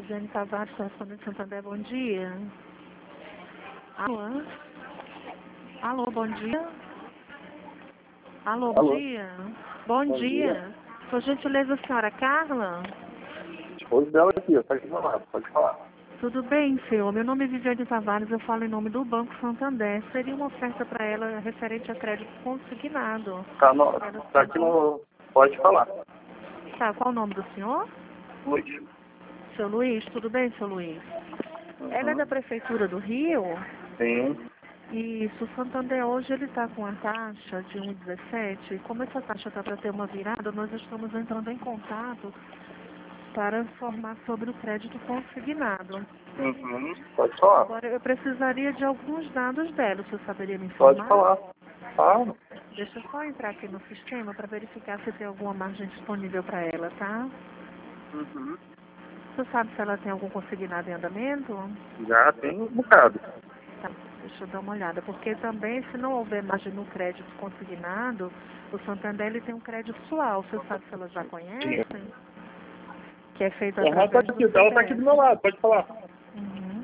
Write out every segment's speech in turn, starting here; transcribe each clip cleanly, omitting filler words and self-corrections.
Viviane Tavares, correspondente Santander, bom dia. Alô? Alô, bom dia. Alô, bom Alô? dia. Bom Bom dia. dia. Por gentileza, a senhora Carla? Esposo dela aqui, eu aqui do meu lado, pode falar. Tudo bem, senhor? Meu nome é Viviane Tavares, eu falo em nome do Banco Santander. Seria uma oferta para ela referente a crédito consignado. Tá aqui no... Pode falar. Tá, qual o nome do senhor? Luiz. Seu Luiz, tudo bem, seu Luiz? Ela é da Prefeitura do Rio? Sim. Isso, o Santander hoje ele está com a taxa de 1,17 e como essa taxa está para ter uma virada, nós estamos entrando em contato para informar sobre o crédito consignado. Pode falar. Agora, eu precisaria de alguns dados dela, o senhor saberia me Pode informar? falar. Fala. Deixa eu só entrar aqui no sistema para verificar se tem alguma margem disponível para ela, tá? O senhor sabe se ela tem algum consignado em andamento? Já tem um bocado. Tá, deixa eu dar uma olhada, porque também se não houver margem no crédito consignado, o Santander ele tem um crédito pessoal. Você sabe se ela já conhece? Que é feito Ela através do CPF. tá aqui do meu lado, pode falar. Uhum.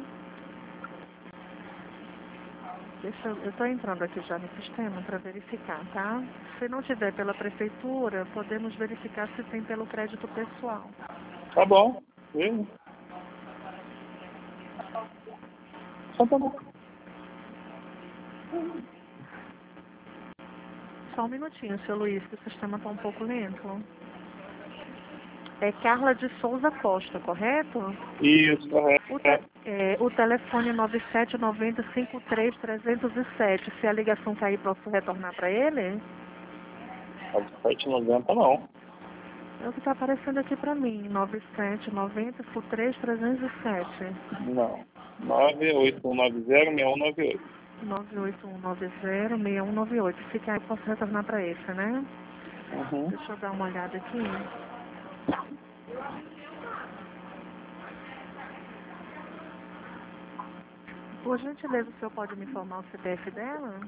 Eu estou entrando aqui já no sistema para verificar, tá? Se não tiver pela prefeitura, podemos verificar se tem pelo crédito pessoal. Tá bom. Sim. Só tá bom. Só um minutinho, seu Luiz, que o sistema está um pouco lento. É Carla de Souza Costa, correto? Isso, correto. O telefone é 9790-53-307. Se a ligação cair, posso retornar para ele? 790 não. É o que está aparecendo aqui para mim, 9790-53-307. Não. 98190-6198. 98190-6198. Se cair, posso retornar para esse, né? Uhum. Deixa eu dar uma olhada aqui. Por gentileza, o senhor pode me informar o CPF dela?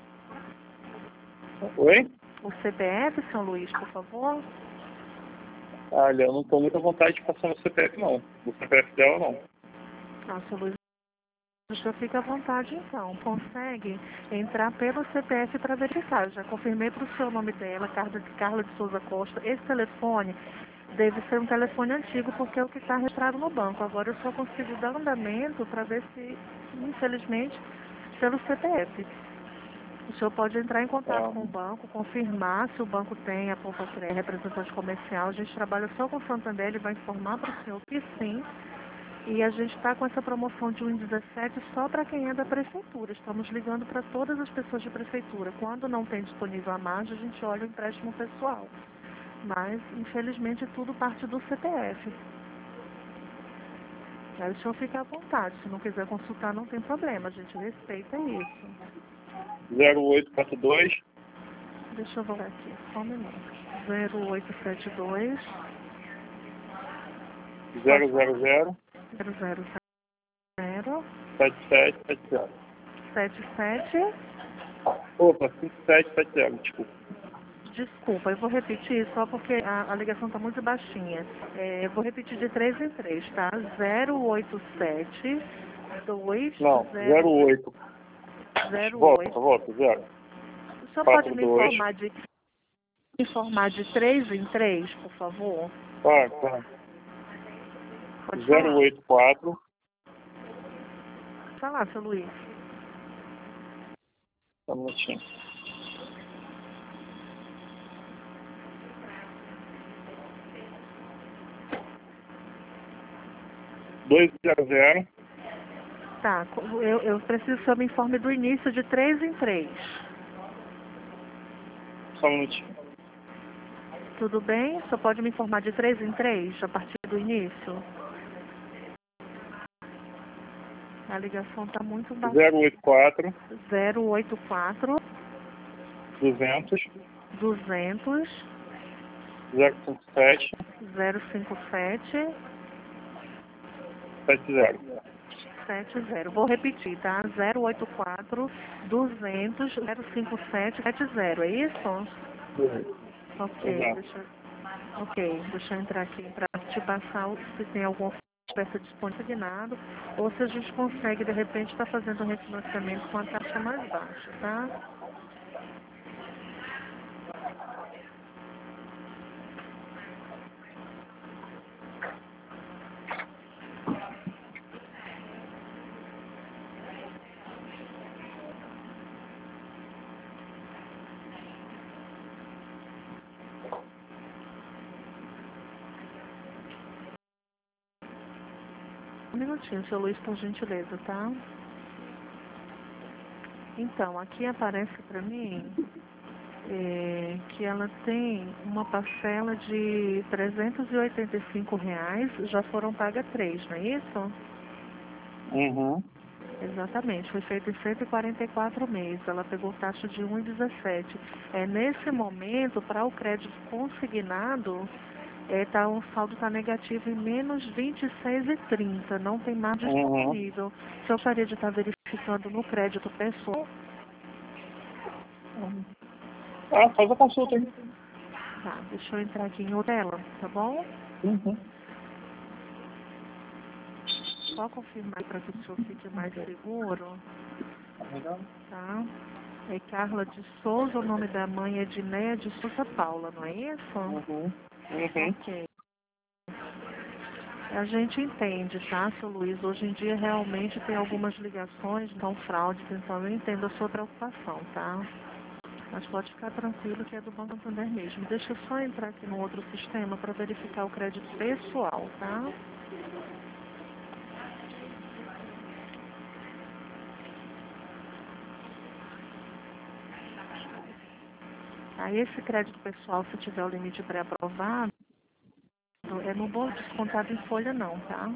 Oi? O CPF, senhor Luiz, por favor? Olha, eu não tô muito à vontade de passar no CPF não. O CPF dela não. Ah, senhor Luiz, o senhor fica à vontade então. Consegue entrar pelo CPF para verificar. Já confirmei para o senhor o nome dela, Carla de Souza Costa. Esse telefone deve ser um telefone antigo porque é o que está registrado no banco. Agora eu só consigo dar andamento para ver se, infelizmente, pelo CPF. O senhor pode entrar em contato com o banco, confirmar se o banco tem a Poupa Crédito, representante comercial. A gente trabalha só com o Santander, ele vai informar para o senhor que sim. E a gente está com essa promoção de 1,17 só para quem é da prefeitura. Estamos ligando para todas as pessoas de prefeitura. Quando não tem disponível a margem, a gente olha o empréstimo pessoal. Mas, infelizmente, tudo parte do CPF. Aí o senhor fica à vontade. Se não quiser consultar, não tem problema. A gente respeita isso. 0842 Deixa eu voltar aqui, só um minuto. 0872 000 000 7770. 77. Opa, 5770, desculpa. Desculpa, eu vou repetir só porque a ligação está muito baixinha. Eu vou repetir de 3 em 3, tá? 087 20 Não, 08. 08. Volta, 0. O senhor pode 42. me informar de 3 em 3, por favor? Tá. Pode falar. 084 Falar, seu Luiz. Só um minutinho. Dois zero. Tá, eu preciso que o senhor me informe do início de 3 em 3. Só um minutinho. Tudo bem? O senhor pode me informar de 3 em 3, a partir do início? A ligação está muito baixa. 084 084 200 200 057 057 70. 70. Vou repetir, tá? 084 200 057 70. É isso? Ok, Exato. deixa eu entrar aqui para te passar se tem algum peça disponível, ou se a gente consegue, de repente, estar fazendo um refinanciamento com a taxa mais baixa, tá? Um minutinho, seu Luiz, por gentileza, tá? Então, aqui aparece para mim que ela tem uma parcela de R$ 385, já foram pagas 3, não é isso? Uhum. Exatamente, foi feito em 144 meses, ela pegou taxa de 1,17. Nesse momento, para o crédito consignado, o saldo está negativo em menos 26,30, não tem margem disponível. Se eu gostaria de estar verificando no crédito pessoal. Ah, faz a consulta aí. Tá, deixa eu entrar aqui em outra tela, tá bom? Uhum. Só confirmar para que o senhor fique mais seguro, tá? É Carla de Souza, o nome da mãe é Edneia de Souza Paula, não é isso? Uhum. Ok. A gente entende, tá, seu Luiz? Hoje em dia realmente tem algumas ligações, então fraudes, então eu entendo a sua preocupação, tá? Mas pode ficar tranquilo que é do Banco Santander mesmo. Deixa eu só entrar aqui no outro sistema para verificar o crédito pessoal, tá? Aí esse crédito pessoal, se tiver o limite pré-aprovado, no bolo descontado em folha não, tá?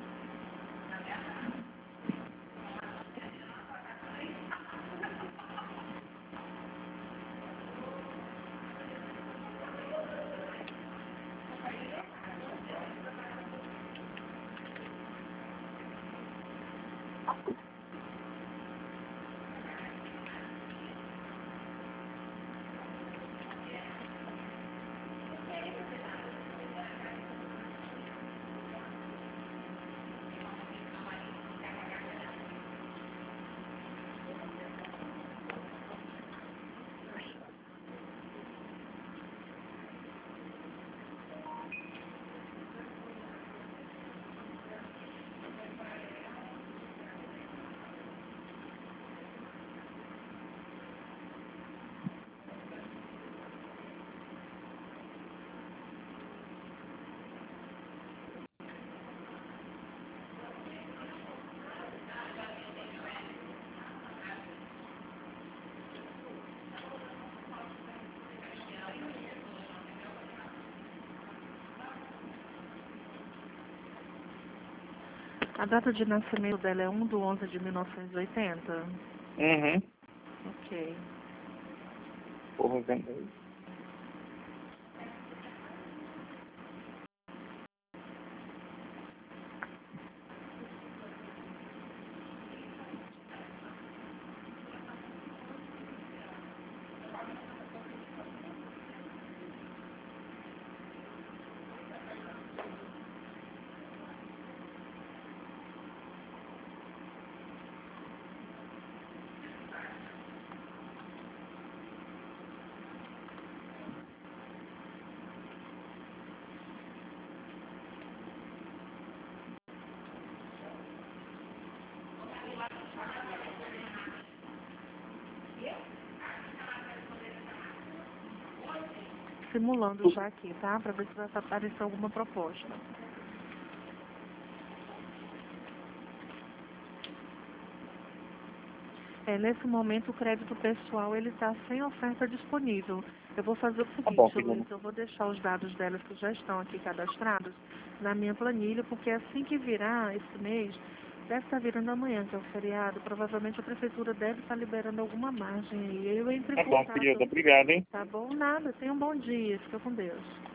A data de nascimento dela é 1/11/1980? Uhum. Ok. Porra, vendo. Simulando já aqui, tá? Para ver se vai aparecer alguma proposta. Nesse momento o crédito pessoal ele está sem oferta disponível. Eu vou fazer o Tá bom, seguinte, filho. Luiz, eu vou deixar os dados delas que já estão aqui cadastrados na minha planilha, porque assim que virar esse mês, deve estar virando amanhã, que é o feriado, provavelmente a prefeitura deve estar liberando alguma margem aí. Eu entro em Tá bom, contato. querida. Obrigado, hein? Tá bom? Nada. Tenha um bom dia. Fica com Deus.